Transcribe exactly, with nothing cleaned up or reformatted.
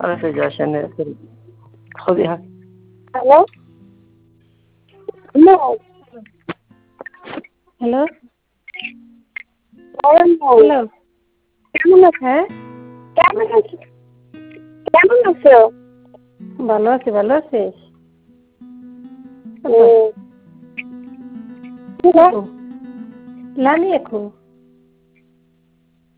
أنا في عشان خذيها. Hello hello hello বলেন ভাই hello কেমন আছো? হ্যাঁ কেমন আছো? কেমন আছো? ভালো আছি ভালো আছিস ও লানি এখন